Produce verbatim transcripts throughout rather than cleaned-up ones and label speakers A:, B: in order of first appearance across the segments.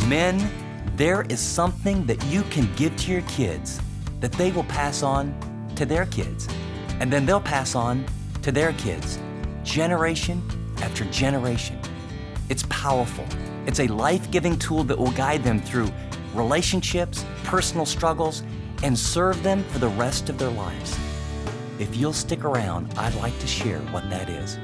A: Men, there is something that you can give to your kids that they will pass on to their kids, and then they'll pass on to their kids, generation after generation. It's powerful. It's a life-giving tool that will guide them through relationships, personal struggles, and serve them for the rest of their lives. If you'll stick around, I'd like to share what that is.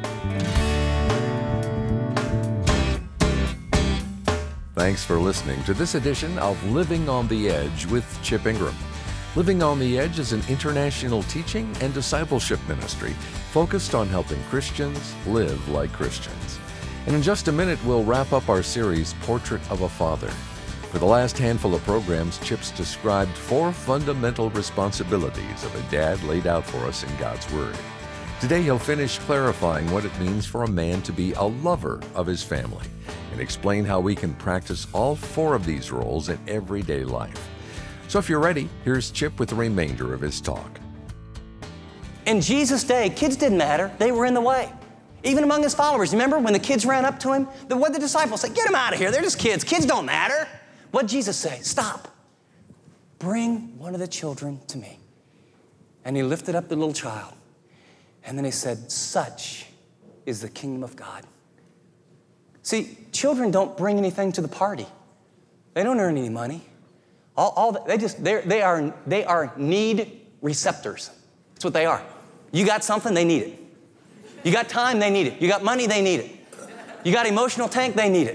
B: Thanks for listening to this edition of Living on the Edge with Chip Ingram. Living on the Edge is an international teaching and discipleship ministry focused on helping Christians live like Christians. And in just a minute, we'll wrap up our series, Portrait of a Father. For the last handful of programs, Chip's described four fundamental responsibilities of a dad laid out for us in God's Word. Today, he'll finish clarifying what it means for a man to be a lover of his family and explain how we can practice all four of these roles in everyday life. So if you're ready, here's Chip with the remainder of his talk.
A: In Jesus' day, kids didn't matter. They were in the way. Even among his followers. Remember when the kids ran up to him? The, what did the disciples say? Get them out of here. They're just kids. Kids don't matter. What did Jesus say? Stop. Bring one of the children to me. And he lifted up the little child. And then he said, such is the kingdom of God. See, children don't bring anything to the party. They don't earn any money. All, all they just they are they are need receptors. That's what they are. You got something, they need it. You got time, they need it. You got money, they need it. You got emotional tank, they need it.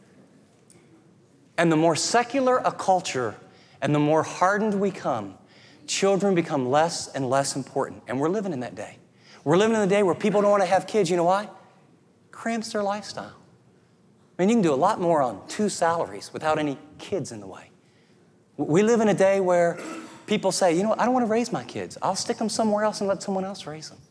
A: And the more secular a culture and the more hardened we come, children become less and less important. And we're living in that day. We're living in the day where people don't want to have kids. You know why? Cramps their lifestyle. I mean, you can do a lot more on two salaries without any kids in the way. We live in a day where people say, you know, I don't want to raise my kids. I'll stick them somewhere else and let someone else raise them.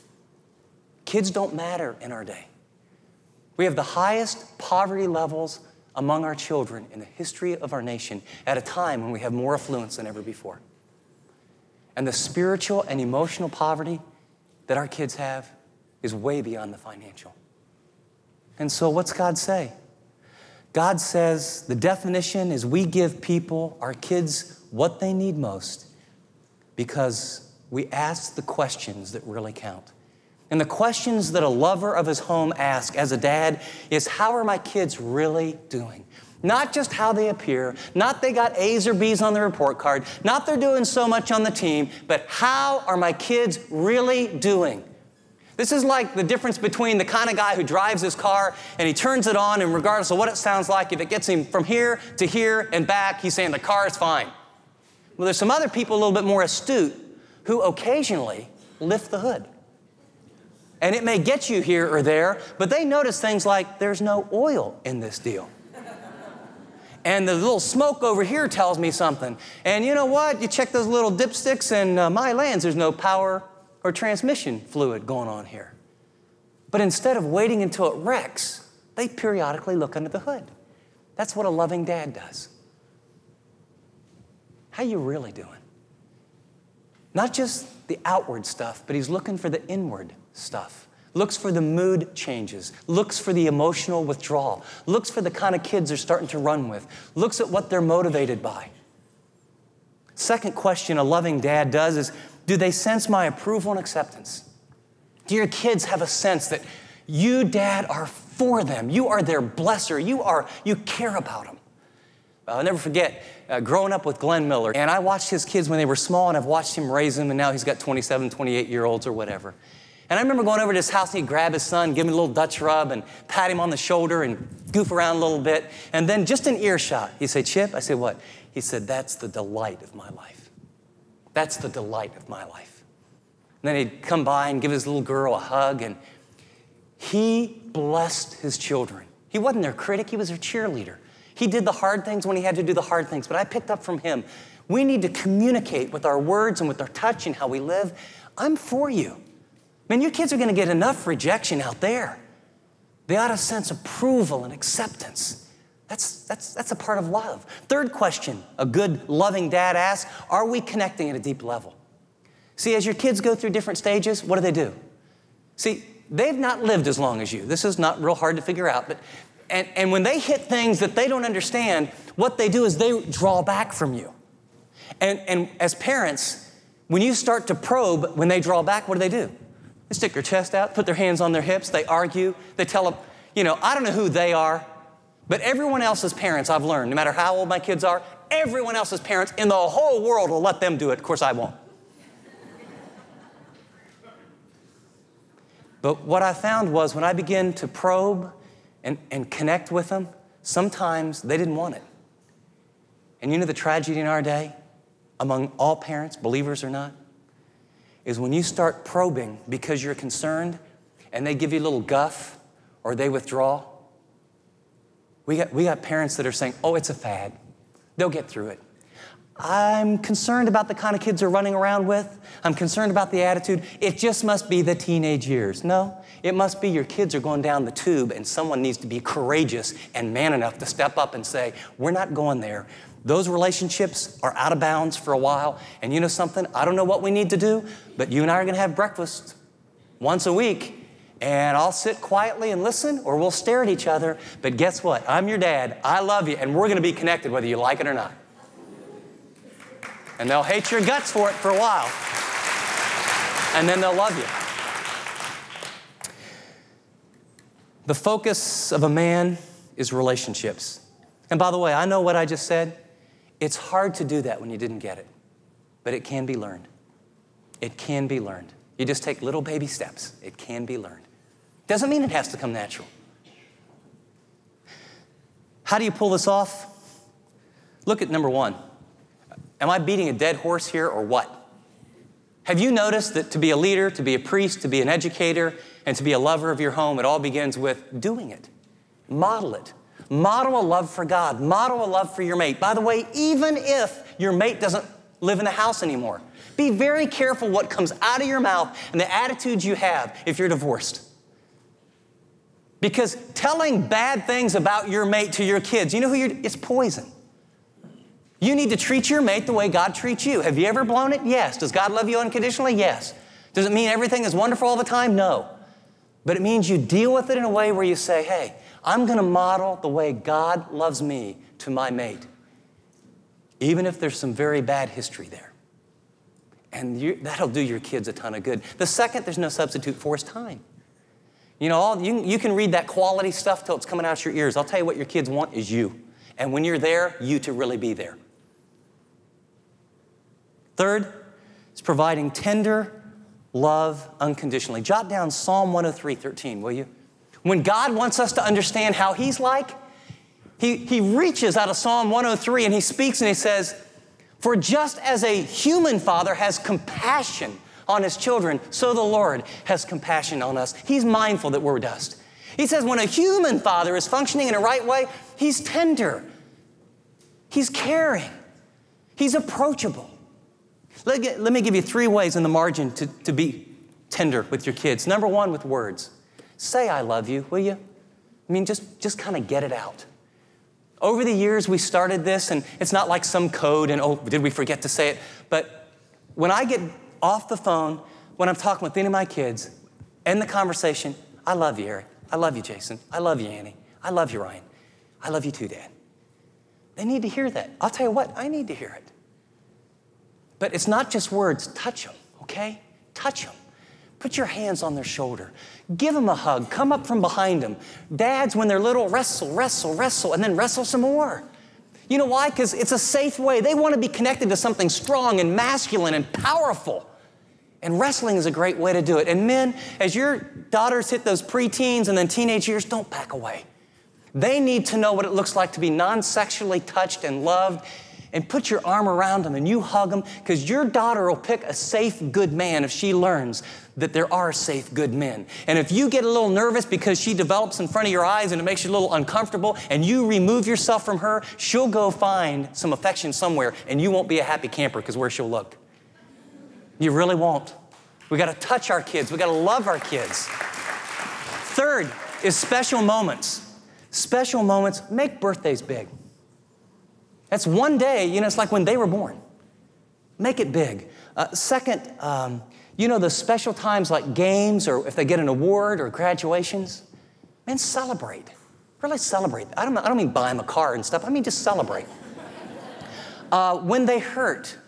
A: Kids don't matter in our day. We have the highest poverty levels among our children in the history of our nation at a time when we have more affluence than ever before. And the spiritual and emotional poverty that our kids have is way beyond the financial. And so what's God say? God says the definition is we give people, our kids, what they need most because we ask the questions that really count. And the questions that a lover of his home asks as a dad is, how are my kids really doing? Not just how they appear, not they got A's or B's on the report card, not they're doing so much on the team, but how are my kids really doing? This is like the difference between the kind of guy who drives his car and he turns it on, and regardless of what it sounds like, if it gets him from here to here and back, he's saying the car is fine. Well, there's some other people a little bit more astute who occasionally lift the hood. And it may get you here or there, but they notice things like there's no oil in this deal. And the little smoke over here tells me something. And you know what? You check those little dipsticks and uh, my lands, there's no power or transmission fluid going on here. But instead of waiting until it wrecks, they periodically look under the hood. That's what a loving dad does. How you really doing? Not just the outward stuff, but he's looking for the inward stuff. Looks for the mood changes. Looks for the emotional withdrawal. Looks for the kind of kids they're starting to run with. Looks at what they're motivated by. Second question a loving dad does is, do they sense my approval and acceptance? Do your kids have a sense that you, Dad, are for them? You are their blesser. You are, you care about them. I'll never forget uh, growing up with Glenn Miller. And I watched his kids when they were small, and I've watched him raise them, and now he's got twenty-seven, twenty-eight-year-olds or whatever. And I remember going over to his house, and he'd grab his son, give him a little Dutch rub, and pat him on the shoulder and goof around a little bit. And then just in earshot, he'd say, Chip, I said, what? He said, that's the delight of my life. That's the delight of my life. And then he'd come by and give his little girl a hug, and he blessed his children. He wasn't their critic, he was their cheerleader. He did the hard things when he had to do the hard things, but I picked up from him, we need to communicate with our words and with our touch and how we live. I'm for you. Man, your kids are gonna get enough rejection out there. They ought to sense approval and acceptance. That's, that's, that's a part of love. Third question a good, loving dad asks, are we connecting at a deep level? See, as your kids go through different stages, what do they do? See, they've not lived as long as you. This is not real hard to figure out, but And, and when they hit things that they don't understand, what they do is they draw back from you. And, and as parents, when you start to probe, when they draw back, what do they do? They stick their chest out, put their hands on their hips, they argue, they tell them, you know, I don't know who they are, but everyone else's parents, I've learned, no matter how old my kids are, everyone else's parents in the whole world will let them do it. Of course, I won't. But what I found was when I began to probe and, and connect with them, sometimes they didn't want it. And you know the tragedy in our day, among all parents, believers or not, is when you start probing because you're concerned and they give you a little guff or they withdraw. We got, we got parents that are saying, oh, it's a fad. They'll get through it. I'm concerned about the kind of kids they're running around with. I'm concerned about the attitude. It just must be the teenage years. No, it must be your kids are going down the tube and someone needs to be courageous and man enough to step up and say, we're not going there. Those relationships are out of bounds for a while. And you know something? I don't know what we need to do, but you and I are going to have breakfast once a week. And I'll sit quietly and listen, or we'll stare at each other. But guess what? I'm your dad. I love you, and we're going to be connected whether you like it or not. And they'll hate your guts for it for a while. And then they'll love you. The focus of a man is relationships. And by the way, I know what I just said. It's hard to do that when you didn't get it. But it can be learned. It can be learned. You just take little baby steps. It can be learned. Doesn't mean it has to come natural. How do you pull this off? Look at number one. Am I beating a dead horse here or what? Have you noticed that to be a leader, to be a priest, to be an educator, and to be a lover of your home, it all begins with doing it. Model it. Model a love for God. Model a love for your mate. By the way, even if your mate doesn't live in the house anymore, be very careful what comes out of your mouth and the attitudes you have if you're divorced. Because telling bad things about your mate to your kids, you know who you're, it's poison. You need to treat your mate the way God treats you. Have you ever blown it? Yes. Does God love you unconditionally? Yes. Does it mean everything is wonderful all the time? No. But it means you deal with it in a way where you say, hey, I'm going to model the way God loves me to my mate, even if there's some very bad history there. And you, that'll do your kids a ton of good. The second there's no substitute for is time. You know, all, you, you can read that quality stuff till it's coming out your ears. I'll tell you what your kids want is you. And when you're there, you to really be there. Third is providing tender love unconditionally. Jot down Psalm one oh three, thirteen, will you? When God wants us to understand how He's like, He, he reaches out of Psalm one oh three and He speaks and He says, for just as a human father has compassion on his children, so the Lord has compassion on us. He's mindful that we're dust. He says when a human father is functioning in a right way, he's tender. He's caring. He's approachable. Let, get, let me give you three ways in the margin to, to be tender with your kids. Number one, with words. Say, I love you, will you? I mean, just, just kind of get it out. Over the years, we started this, and it's not like some code, and oh, did we forget to say it? But when I get off the phone, when I'm talking with any of my kids, end the conversation, I love you, Eric. I love you, Jason. I love you, Annie. I love you, Ryan. I love you too, Dad. They need to hear that. I'll tell you what, I need to hear it. But it's not just words. Touch them, okay? Touch them. Put your hands on their shoulder. Give them a hug. Come up from behind them. Dads, when they're little, wrestle, wrestle, wrestle, and then wrestle some more. You know why? Because it's a safe way. They want to be connected to something strong and masculine and powerful. And wrestling is a great way to do it. And men, as your daughters hit those preteens and then teenage years, don't back away. They need to know what it looks like to be non-sexually touched and loved. And put your arm around them and you hug them, because your daughter will pick a safe, good man if she learns that there are safe, good men. And if you get a little nervous because she develops in front of your eyes and it makes you a little uncomfortable and you remove yourself from her, she'll go find some affection somewhere and you won't be a happy camper because where she'll look. You really won't. We got to touch our kids. We got to love our kids. Third is special moments. Special moments, make birthdays big. That's one day, you know, it's like when they were born. Make it big. Uh, second, um, you know, the special times like games or if they get an award or graduations, man, celebrate. Really celebrate. I don't, I don't mean buy them a car and stuff. I mean just celebrate. Uh, when they hurt,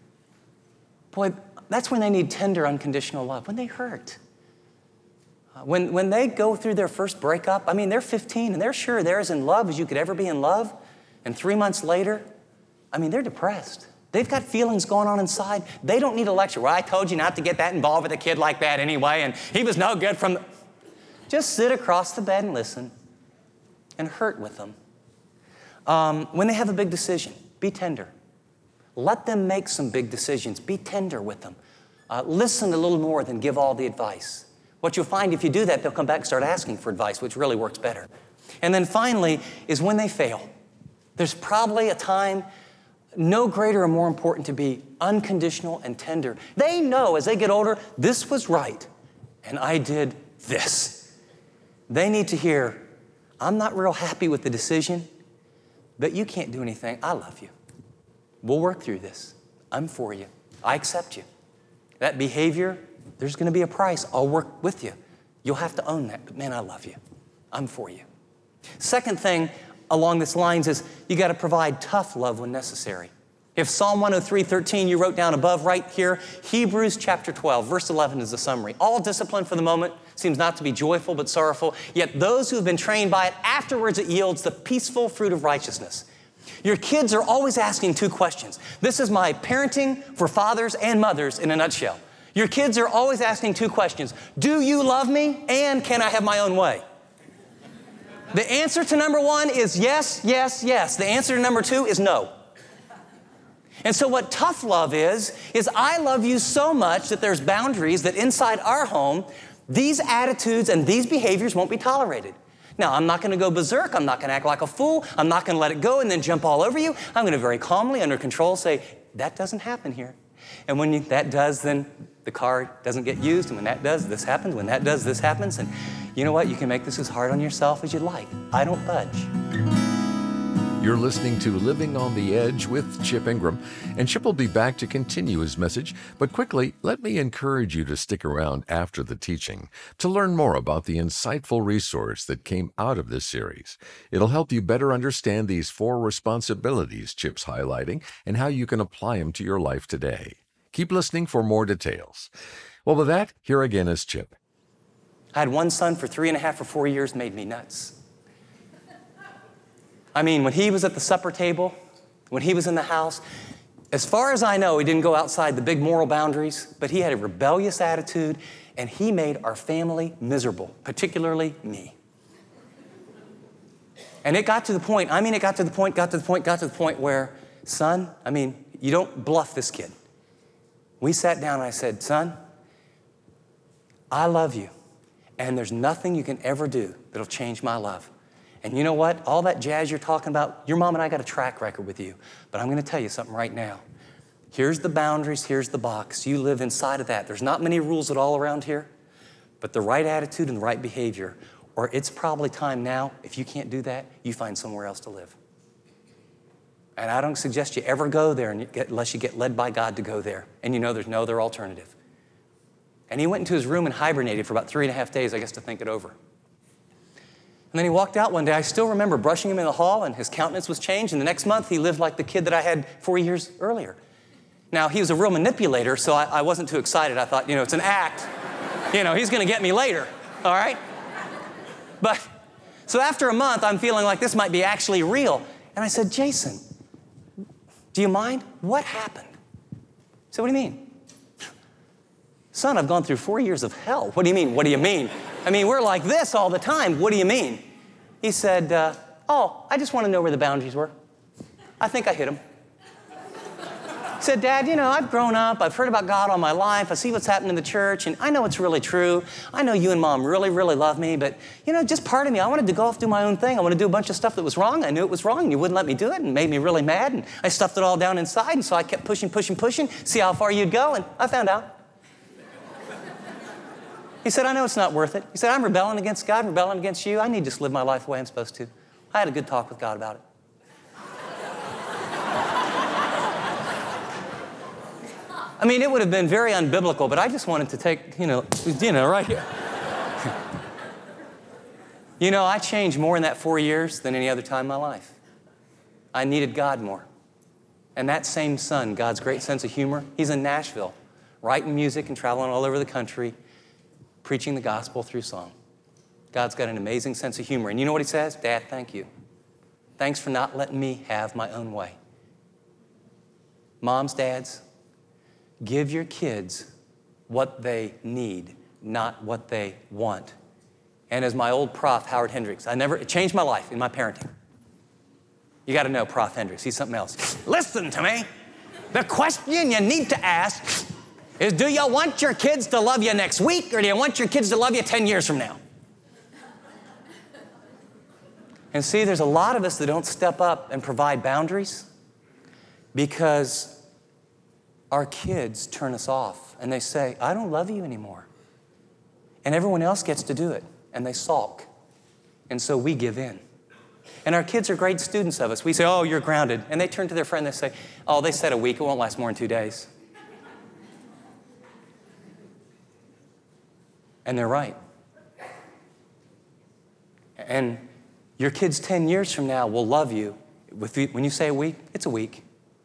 A: boy, that's when they need tender, unconditional love. When they hurt. Uh, when, when they go through their first breakup, I mean, they're fifteen and they're sure they're as in love as you could ever be in love. And three months later, I mean, they're depressed. They've got feelings going on inside. They don't need a lecture. Well, I told you not to get that involved with a kid like that anyway, and he was no good from the... Just sit across the bed and listen and hurt with them. Um, when they have a big decision, be tender. Let them make some big decisions. Be tender with them. Uh, listen a little more than give all the advice. What you'll find if you do that, they'll come back and start asking for advice, which really works better. And then finally is when they fail. There's probably a time no greater or more important to be unconditional and tender. They know as they get older, this was right, and I did this. They need to hear, I'm not real happy with the decision, but you can't do anything. I love you. We'll work through this. I'm for you. I accept you. That behavior, there's going to be a price. I'll work with you. You'll have to own that, but man, I love you. I'm for you. Second thing along this lines is you got to provide tough love when necessary. If Psalm one oh three, thirteen you wrote down above right here, Hebrews chapter twelve, verse eleven is the summary. All discipline for the moment seems not to be joyful but sorrowful, yet those who have been trained by it, afterwards it yields the peaceful fruit of righteousness. Your kids are always asking two questions. This is my parenting for fathers and mothers in a nutshell. Your kids are always asking two questions. Do you love me? And can I have my own way? The answer to number one is yes, yes, yes. The answer to number two is no. And so what tough love is, is I love you so much that there's boundaries that inside our home, these attitudes and these behaviors won't be tolerated. Now, I'm not going to go berserk. I'm not going to act like a fool. I'm not going to let it go and then jump all over you. I'm going to very calmly, under control, say, that doesn't happen here. And when you, that does, then the car doesn't get used. And when that does, this happens. When that does, this happens. And you know what? You can make this as hard on yourself as you'd like. I don't budge.
B: You're listening to Living on the Edge with Chip Ingram, and Chip will be back to continue his message. But quickly, let me encourage you to stick around after the teaching to learn more about the insightful resource that came out of this series. It'll help you better understand these four responsibilities Chip's highlighting and how you can apply them to your life today. Keep listening for more details. Well, with that, here again is Chip.
A: I had one son for three and a half or four years, made me nuts. I mean, when he was at the supper table, when he was in the house, as far as I know, he didn't go outside the big moral boundaries, but he had a rebellious attitude, and he made our family miserable, particularly me. And it got to the point, I mean, it got to the point, got to the point, got to the point where, son, I mean, you don't bluff this kid. We sat down and I said, son, I love you, and there's nothing you can ever do that'll change my love. And you know what? All that jazz you're talking about, your mom and I got a track record with you. But I'm going to tell you something right now. Here's the boundaries. Here's the box. You live inside of that. There's not many rules at all around here, but the right attitude and the right behavior, or it's probably time now, if you can't do that, you find somewhere else to live. And I don't suggest you ever go there and you get, unless you get led by God to go there. And you know there's no other alternative. And he went into his room and hibernated for about three and a half days, I guess, to think it over. And then he walked out one day. I still remember brushing him in the hall, and his countenance was changed. And the next month, he lived like the kid that I had four years earlier. Now, he was a real manipulator, so I, I wasn't too excited. I thought, you know, it's an act. You know, he's going to get me later, all right? But, so after a month, I'm feeling like this might be actually real. And I said, Jason, do you mind? What happened? He said, what do you mean? Son, I've gone through four years of hell. What do you mean? What do you mean? I mean, we're like this all the time. What do you mean? He said, uh, oh, I just want to know where the boundaries were. I think I hit them. He said, Dad, you know, I've grown up. I've heard about God all my life. I see what's happening in the church, and I know it's really true. I know you and Mom really, really love me, but, you know, just part of me, I wanted to go off and do my own thing. I wanted to do a bunch of stuff that was wrong. I knew it was wrong, and you wouldn't let me do it, and made me really mad, and I stuffed it all down inside, and so I kept pushing, pushing, pushing, see how far you'd go, and I found out. He said, I know it's not worth it. He said, I'm rebelling against God, rebelling against you. I need to just live my life the way I'm supposed to. I had a good talk with God about it. I mean, it would have been very unbiblical, but I just wanted to take, you know, you know, right here. You know, I changed more in that four years than any other time in my life. I needed God more. And that same son, God's great sense of humor, he's in Nashville, writing music and traveling all over the country, preaching the gospel through song. God's got an amazing sense of humor. And you know what he says? Dad, thank you. Thanks for not letting me have my own way. Moms, dads, give your kids what they need, not what they want. And as my old prof, Howard Hendricks, I never, it changed my life in my parenting. You got to know Prof Hendricks, he's something else. Listen to me. The question you need to ask is, do you want your kids to love you next week, or do you want your kids to love you ten years from now? And see, there's a lot of us that don't step up and provide boundaries because our kids turn us off and they say, I don't love you anymore. And everyone else gets to do it, and they sulk. And so we give in. And our kids are great students of us. We say, oh, you're grounded. And they turn to their friend and they say, oh, they said a week. It won't last more than two days. And they're right. And your kids ten years from now will love you. When you say a week, it's a week.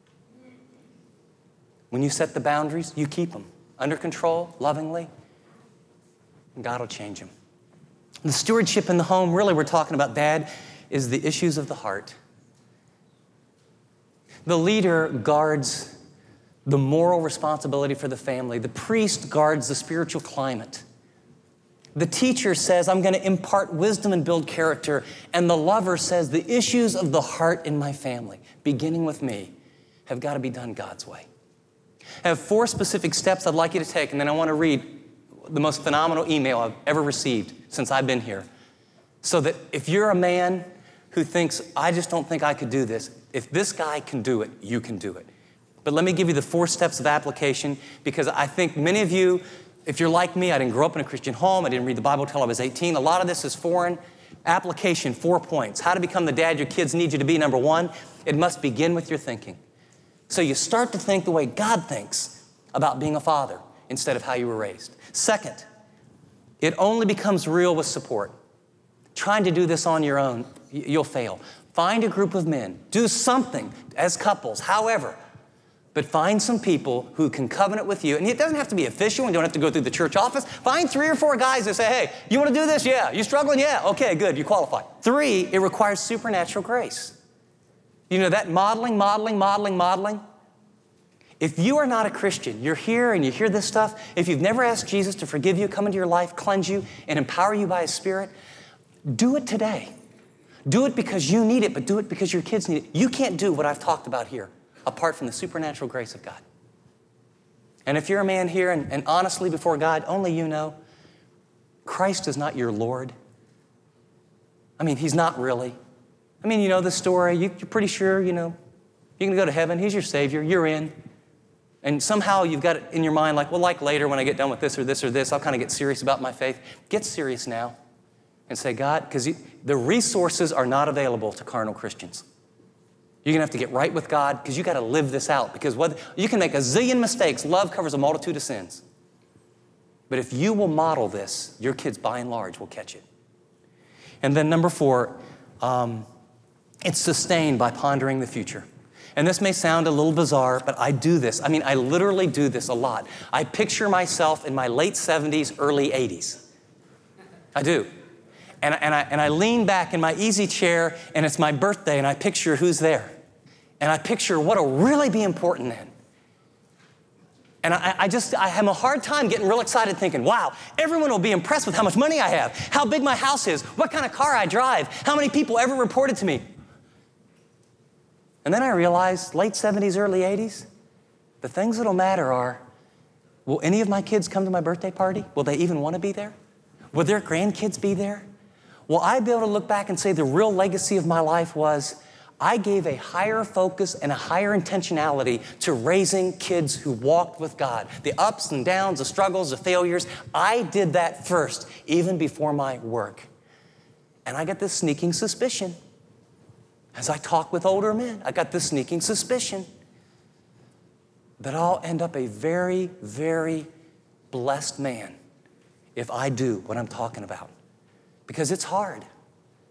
A: When you set the boundaries, you keep them under control, lovingly, and God will change them. The stewardship in the home, really we're talking about, Dad, is the issues of the heart. The leader guards the moral responsibility for the family. The priest guards the spiritual climate. The teacher says, I'm going to impart wisdom and build character. And the lover says, the issues of the heart in my family, beginning with me, have got to be done God's way. I have four specific steps I'd like you to take, and then I want to read the most phenomenal email I've ever received since I've been here. So that if you're a man who thinks, I just don't think I could do this, if this guy can do it, you can do it. But let me give you the four steps of application, because I think many of you, if you're like me, I didn't grow up in a Christian home, I didn't read the Bible until I was eighteen. A lot of this is foreign. Application, four points. How to become the dad your kids need you to be. Number one, it must begin with your thinking. So you start to think the way God thinks about being a father instead of how you were raised. Second, it only becomes real with support. Trying to do this on your own, you'll fail. Find a group of men. Do something as couples, however. But find some people who can covenant with you. And it doesn't have to be official. You don't have to go through the church office. Find three or four guys that say, hey, you want to do this? Yeah. You struggling? Yeah. Okay, good. You qualify. Three, it requires supernatural grace. You know that modeling, modeling, modeling, modeling. If you are not a Christian, you're here and you hear this stuff, if you've never asked Jesus to forgive you, come into your life, cleanse you, and empower you by His Spirit, do it today. Do it because you need it, but do it because your kids need it. You can't do what I've talked about here apart from the supernatural grace of God. And if you're a man here, and, and honestly before God, only you know, Christ is not your Lord. I mean, He's not really. I mean, you know the story. You, you're pretty sure, you know, you're going to go to heaven. He's your Savior. You're in. And somehow you've got it in your mind like, well, like later when I get done with this or this or this, I'll kind of get serious about my faith. Get serious now and say, God, because the resources are not available to carnal Christians. You're going to have to get right with God because you got to live this out. Because what, you can make a zillion mistakes. Love covers a multitude of sins. But if you will model this, your kids by and large will catch it. And then number four, um, it's sustained by pondering the future. And this may sound a little bizarre, but I do this. I mean, I literally do this a lot. I picture myself in my late seventies, early eighties. I do. And, and, I, and I lean back in my easy chair, and it's my birthday, and I picture who's there. And I picture what'll really be important then. And I, I just, I have a hard time getting real excited thinking, wow, everyone will be impressed with how much money I have, how big my house is, what kind of car I drive, how many people ever reported to me. And then I realized, late seventies, early eighties, the things that'll matter are, will any of my kids come to my birthday party? Will they even want to be there? Will their grandkids be there? Will I be able to look back and say the real legacy of my life was I gave a higher focus and a higher intentionality to raising kids who walked with God. The ups and downs, the struggles, the failures, I did that first, even before my work. And I got this sneaking suspicion. As I talk with older men, I got this sneaking suspicion that I'll end up a very, very blessed man if I do what I'm talking about. Because it's hard.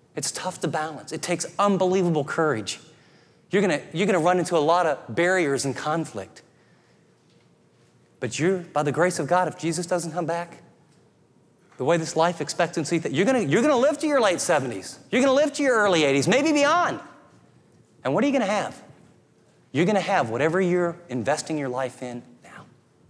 A: It's tough to balance. It takes unbelievable courage. You're gonna, you're gonna run into a lot of barriers and conflict. But you're, by the grace of God, if Jesus doesn't come back, the way this life expectancy, that you're gonna, you're gonna live to your late seventies. You're gonna live to your early eighties, maybe beyond. And what are you gonna have? You're gonna have whatever you're investing your life in now.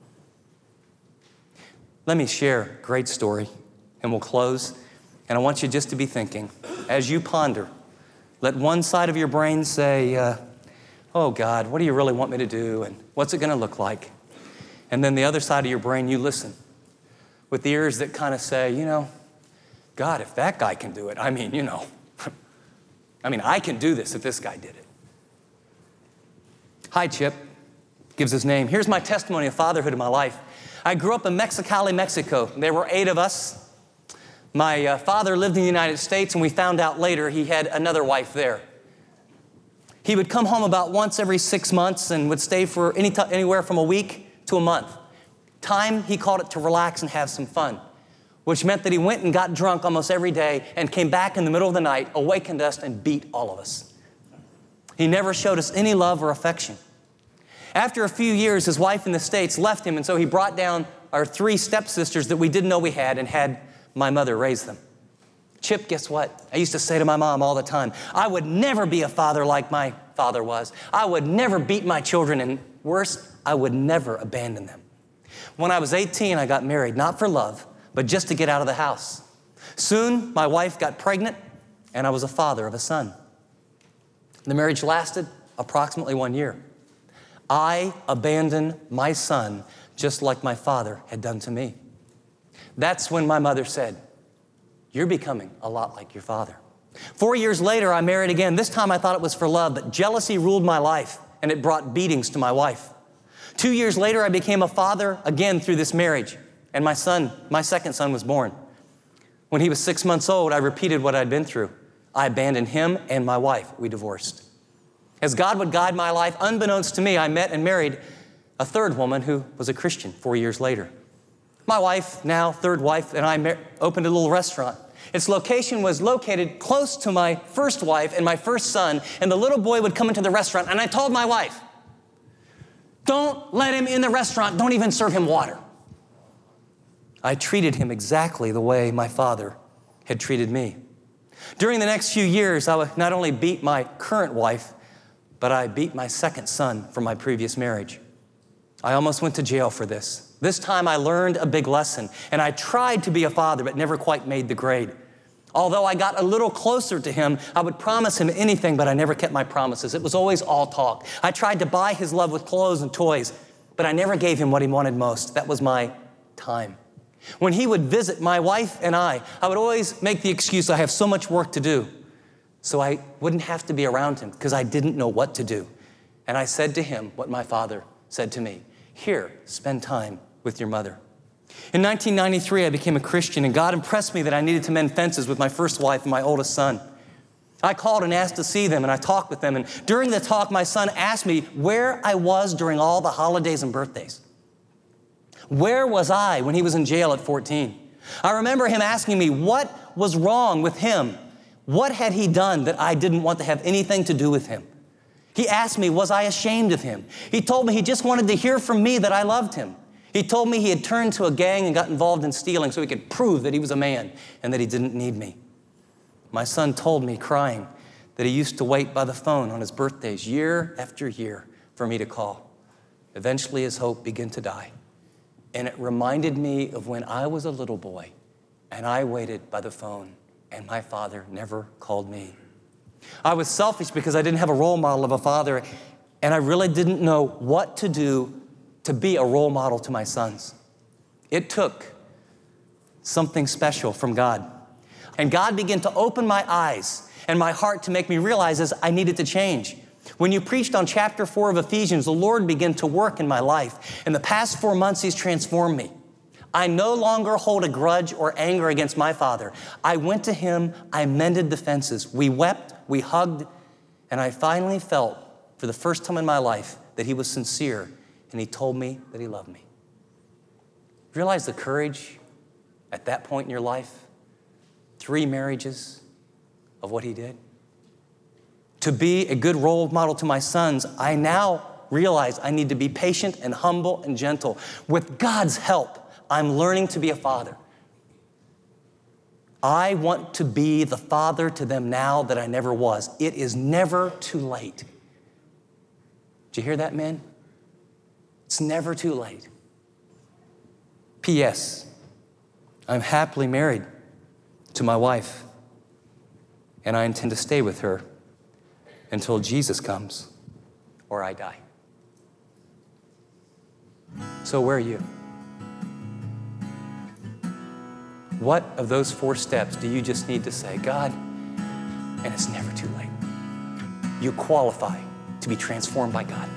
A: Let me share a great story, and we'll close. And I want you just to be thinking, as you ponder, let one side of your brain say, uh, oh God, what do you really want me to do? And what's it gonna look like? And then the other side of your brain, you listen with the ears that kind of say, you know, God, if that guy can do it, I mean, you know, I mean, I can do this if this guy did it. Hi, Chip, gives his name. Here's my testimony of fatherhood in my life. I grew up in Mexicali, Mexico. There were eight of us. My uh, father lived in the United States, and we found out later he had another wife there. He would come home about once every six months and would stay for any t- anywhere from a week to a month. Time, he called it to relax and have some fun, which meant that he went and got drunk almost every day and came back in the middle of the night, awakened us, and beat all of us. He never showed us any love or affection. After a few years, his wife in the States left him, and so he brought down our three stepsisters that we didn't know we had and had my mother raise them. Chip, guess what? I used to say to my mom all the time, I would never be a father like my father was. I would never beat my children, and worse, I would never abandon them. When I was eighteen, I got married, not for love, but just to get out of the house. Soon, my wife got pregnant, and I was a father of a son. The marriage lasted approximately one year. I abandoned my son just like my father had done to me. That's when my mother said, you're becoming a lot like your father. Four years later, I married again. This time I thought it was for love, but jealousy ruled my life, and it brought beatings to my wife. Two years later, I became a father again through this marriage, and my son, my second son, was born. When he was six months old, I repeated what I'd been through. I abandoned him and my wife. We divorced. As God would guide my life, unbeknownst to me, I met and married a third woman who was a Christian four years later. My wife, now third wife, and I mar- opened a little restaurant. Its location was located close to my first wife and my first son, and the little boy would come into the restaurant, and I told my wife, don't let him in the restaurant, don't even serve him water. I treated him exactly the way my father had treated me. During the next few years, I would not only beat my current wife, but I beat my second son from my previous marriage. I almost went to jail for this. This time I learned a big lesson, and I tried to be a father, but never quite made the grade. Although I got a little closer to him, I would promise him anything, but I never kept my promises. It was always all talk. I tried to buy his love with clothes and toys, but I never gave him what he wanted most. That was my time. When he would visit my wife and I, I would always make the excuse, I have so much work to do. So I wouldn't have to be around him because I didn't know what to do. And I said to him what my father said to me, here, spend time with your mother. In nineteen ninety-three, I became a Christian, and God impressed me that I needed to mend fences with my first wife and my oldest son. I called and asked to see them, and I talked with them. And during the talk, my son asked me where I was during all the holidays and birthdays. Where was I when he was in jail at fourteen? I remember him asking me what was wrong with him. What had he done that I didn't want to have anything to do with him? He asked me, was I ashamed of him? He told me he just wanted to hear from me that I loved him. He told me he had turned to a gang and got involved in stealing so he could prove that he was a man and that he didn't need me. My son told me, crying, that he used to wait by the phone on his birthdays year after year for me to call. Eventually, his hope began to die. And it reminded me of when I was a little boy and I waited by the phone and my father never called me. I was selfish because I didn't have a role model of a father, and I really didn't know what to do to be a role model to my sons. It took something special from God. And God began to open my eyes and my heart to make me realize as I needed to change. When you preached on chapter four of Ephesians, the Lord began to work in my life. In the past four months, He's transformed me. I no longer hold a grudge or anger against my father. I went to him, I mended the fences. We wept, we hugged, and I finally felt for the first time in my life that he was sincere, and he told me that he loved me. Realize the courage at that point in your life? Three marriages, of what he did? To be a good role model to my sons, I now realize I need to be patient and humble and gentle. With God's help, I'm learning to be a father. I want to be the father to them now that I never was. It is never too late. Did you hear that, men? It's never too late. P S I'm happily married to my wife, and I intend to stay with her until Jesus comes or I die. So where are you? What of those four steps do you just need to say, God, and it's never too late. You qualify to be transformed by God.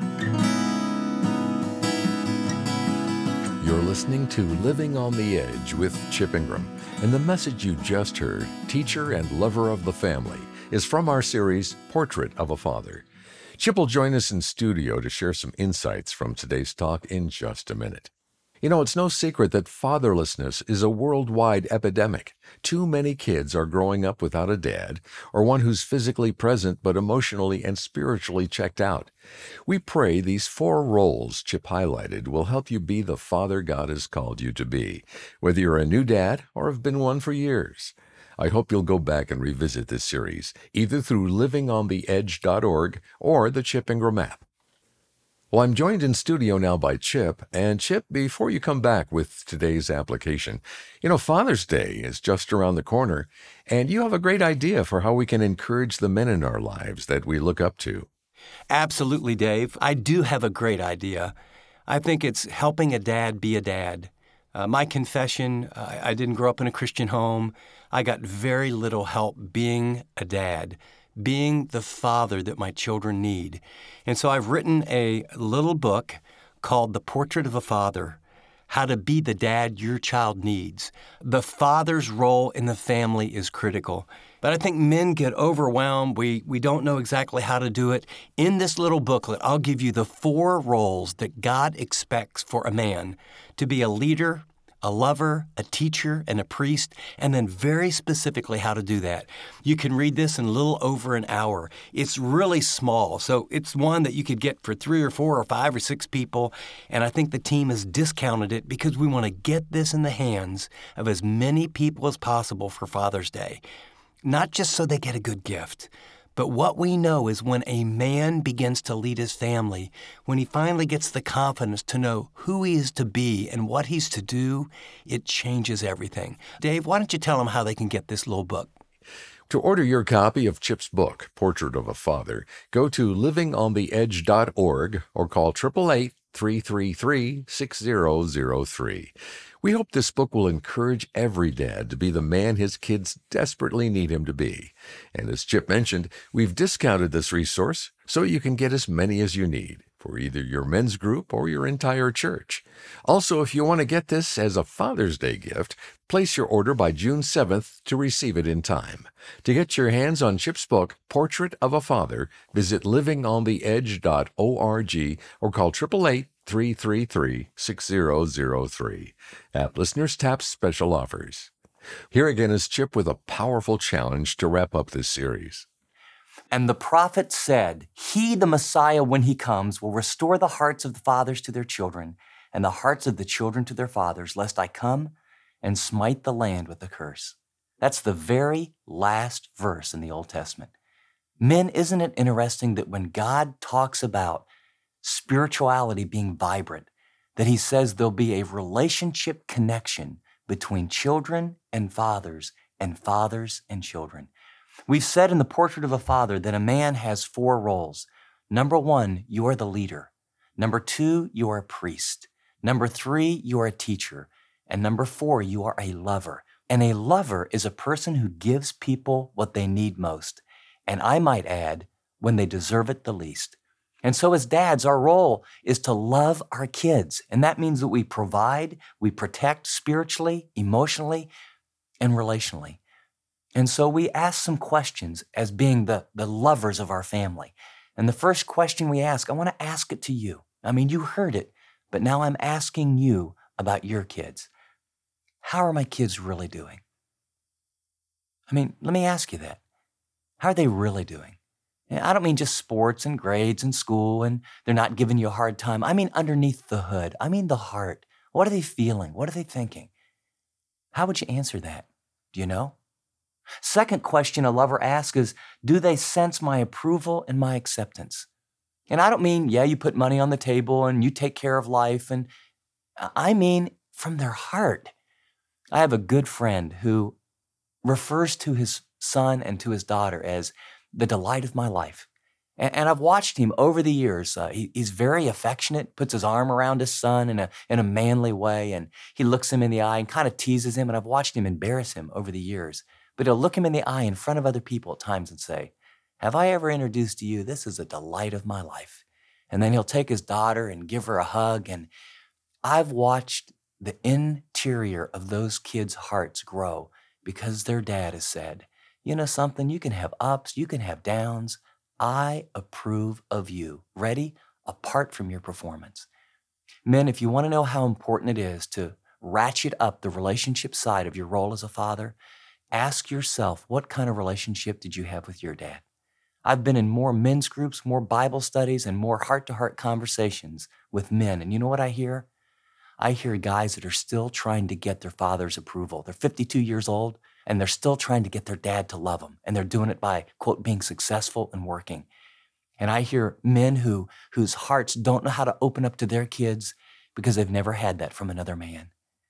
B: You're listening to Living on the Edge with Chip Ingram, and the message you just heard, teacher and lover of the family, is from our series, Portrait of a Father. Chip will join us in studio to share some insights from today's talk in just a minute. You know, it's no secret that fatherlessness is a worldwide epidemic. Too many kids are growing up without a dad, or one who's physically present but emotionally and spiritually checked out. We pray these four roles Chip highlighted will help you be the father God has called you to be, whether you're a new dad or have been one for years. I hope you'll go back and revisit this series, either through living on the edge dot org or the Chip Ingram app. Well, I'm joined in studio now by Chip. And Chip, before you come back with today's application, you know, Father's Day is just around the corner, and you have a great idea for how we can encourage the men in our lives that we look up to.
C: Absolutely, Dave. I do have a great idea. I think it's helping a dad be a dad. Uh, my confession, uh, I didn't grow up in a Christian home. I got very little help being a dad, being the father that my children need. And so I've written a little book called The Portrait of a Father, How to Be the Dad Your Child Needs. The father's role in the family is critical. But I think men get overwhelmed. We, we don't know exactly how to do it. In this little booklet, I'll give you the four roles that God expects for a man: to be a leader, a lover, a teacher, and a priest, and then very specifically how to do that. You can read this in a little over an hour. It's really small, so it's one that you could get for three or four or five or six people, and I think the team has discounted it because we want to get this in the hands of as many people as possible for Father's Day. Not just so they get a good gift, but what we know is when a man begins to lead his family, when he finally gets the confidence to know who he is to be and what he's to do, it changes everything. Dave, why don't you tell them how they can get this little book?
B: To order your copy of Chip's book, Portrait of a Father, go to living on the edge dot org or call eight eight eight, three three three, six zero zero three. We hope this book will encourage every dad to be the man his kids desperately need him to be. And as Chip mentioned, we've discounted this resource so you can get as many as you need for either your men's group or your entire church. Also, if you want to get this as a Father's Day gift, place your order by June seventh to receive it in time. To get your hands on Chip's book, Portrait of a Father, visit living on the edge dot org or call eight eight eight, three three three, six zero zero three. App listeners tap special offers. Here again is Chip with a powerful challenge to wrap up this series.
A: And the prophet said, He, the Messiah, when he comes, will restore the hearts of the fathers to their children and the hearts of the children to their fathers, lest I come and smite the land with a curse. That's the very last verse in the Old Testament. Men, isn't it interesting that when God talks about spirituality being vibrant, that he says there'll be a relationship connection between children and fathers and fathers and children. We've said in the Portrait of a Father that a man has four roles. Number one, you are the leader. Number two, you are a priest. Number three, you are a teacher. And number four, you are a lover. And a lover is a person who gives people what they need most. And I might add, when they deserve it the least. And so as dads, our role is to love our kids. And that means that we provide, we protect spiritually, emotionally, and relationally. And so we ask some questions as being the, the lovers of our family. And the first question we ask, I want to ask it to you. I mean, you heard it, but now I'm asking you about your kids. How are my kids really doing? I mean, let me ask you that.
D: How are they really doing? And I don't mean just sports and grades and school and they're not giving you a hard time. I mean underneath the hood. I mean the heart. What are they feeling? What are they thinking? How would you answer that? Do you know? Second question a lover asks is, do they sense my approval and my acceptance? And I don't mean, yeah, you put money on the table and you take care of life. And I mean from their heart. I have a good friend who refers to his son and to his daughter as the delight of my life. And, and I've watched him over the years. Uh, he, he's very affectionate, puts his arm around his son in a, in a manly way, and he looks him in the eye and kind of teases him. And I've watched him embarrass him over the years. But he'll look him in the eye in front of other people at times and say, have I ever introduced to you, this is a delight of my life. And then he'll take his daughter and give her a hug. And I've watched the interior of those kids' hearts grow because their dad has said, you know something, you can have ups, you can have downs. I approve of you. Ready? Apart from your performance. Men, if you want to know how important it is to ratchet up the relationship side of your role as a father, ask yourself, what kind of relationship did you have with your dad? I've been in more men's groups, more Bible studies, and more heart-to-heart conversations with men. And you know what I hear? I hear guys that are still trying to get their father's approval. They're fifty-two years old, and they're still trying to get their dad to love them. And they're doing it by, quote, being successful and working. And I hear men who whose hearts don't know how to open up to their kids because they've never had that from another man.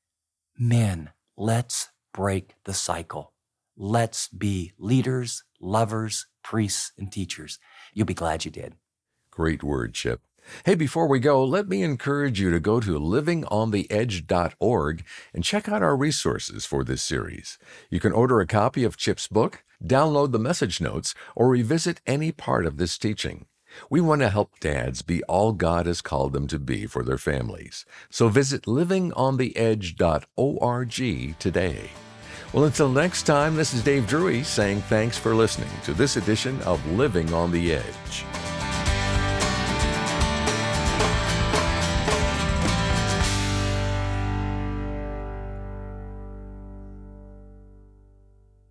D: Men, let's break the cycle. Let's be leaders, lovers, priests, and teachers. You'll be glad you did.
B: Great word, Chip. Hey, before we go, let me encourage you to go to living on the edge dot org and check out our resources for this series. You can order a copy of Chip's book, download the message notes, or revisit any part of this teaching. We want to help dads be all God has called them to be for their families. So visit living on the edge dot org today. Well, until next time, this is Dave Drury saying thanks for listening to this edition of Living on the Edge.